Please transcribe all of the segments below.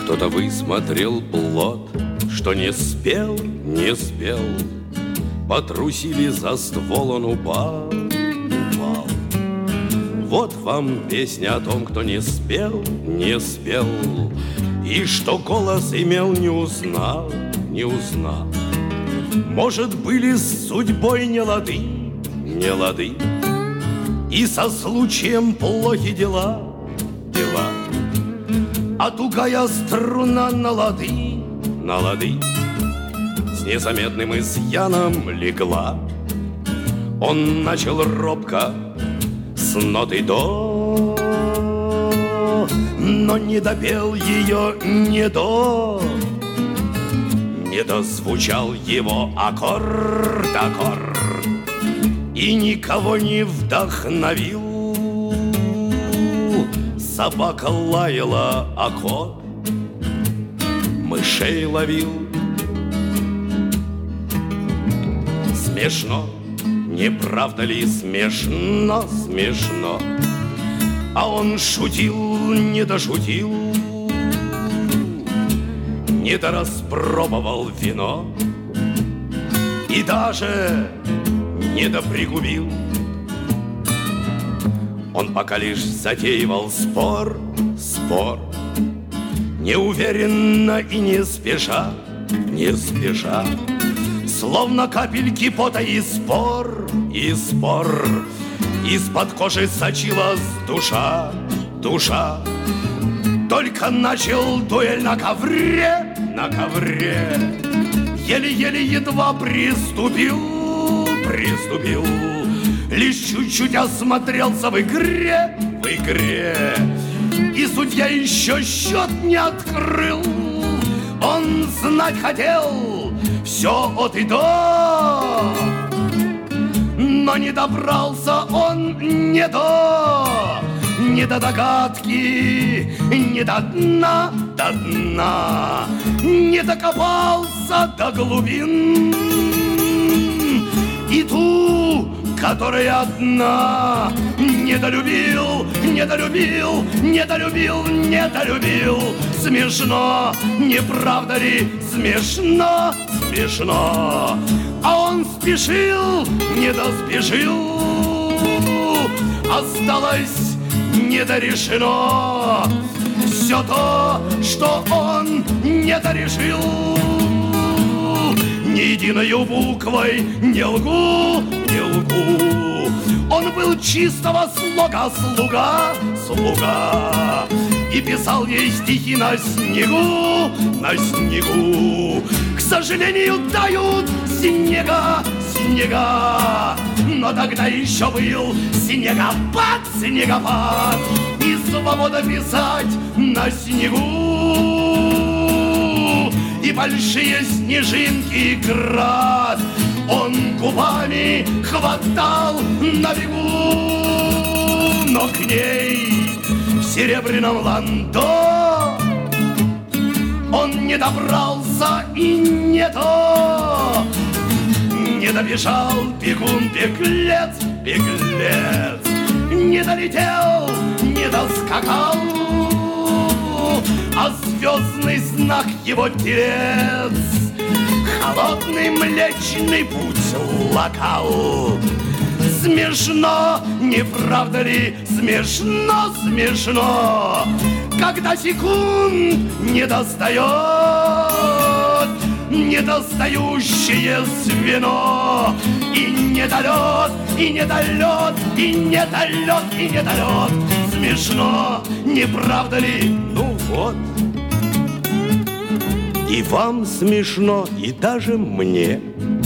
Кто-то высмотрел плод, что не спел, не спел. Потрусили, за ствол он упал. Вот вам песня о том, кто не спел, не спел. И что голос имел, не узнал, не узнал. Может, были с судьбой не лады, не лады. И со случаем плохи дела, дела. А тугая струна на лады, на лады. С незаметным изъяном легла. Он начал робко с ноты до, но не допел ее не до. Не дозвучал его аккорд, аккорд. И никого не вдохновил. Собака лаяла, а кот мышей ловил. Смешно, не правда ли смешно, смешно? А он шутил, не дошутил, не дораспробовал вино и даже не допригубил. Он пока лишь затеивал спор, спор, неуверенно и не спеша, не спеша. Словно капельки пота и спор, и спор. Из-под кожи сочилась душа, душа. Только начал дуэль на ковре, на ковре. Еле-еле едва приступил, приступил. Лишь чуть-чуть осмотрелся в игре, в игре. И судья еще счет не открыл. Он знать хотел все от и до, но не добрался он не до догадки, не до дна, до дна. Не докопался до глубин. И ту, которая одна, недолюбил, недолюбил, недолюбил, недолюбил. Смешно, не правда ли? Смешно, смешно. А он спешил, не доспешил. Осталось недорешено все то, что он недорешил. Ни единою буквой не лгу, не лгу. Он был чистого слога слуга, слуга. И писал ей стихи на снегу, на снегу. К сожалению, тают снега, снега. Но тогда еще был снегопад, снегопад. И свобода писать на снегу. И большие снежинки град он губами хватал на бегу. Но к ней в серебряном ландо он не добрался и не то. Не добежал бегун-беглец, беглец. Не долетел, не доскакал, а звездный знак его телец холодный млечный путь локал. Смешно, не правда ли? Смешно, смешно, когда секунд не достает недостающее звено. И недолет, и недолет, и недолет, и недолет. Смешно, не правда ли? Ну вот. И вам смешно, и даже мне.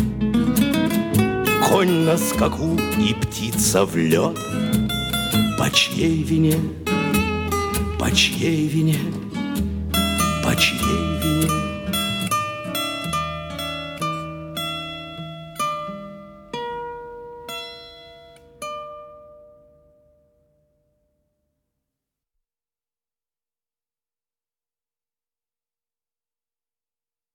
Конь на скаку и птица в лед. По чьей вине? По чьей вине? По чьей вине?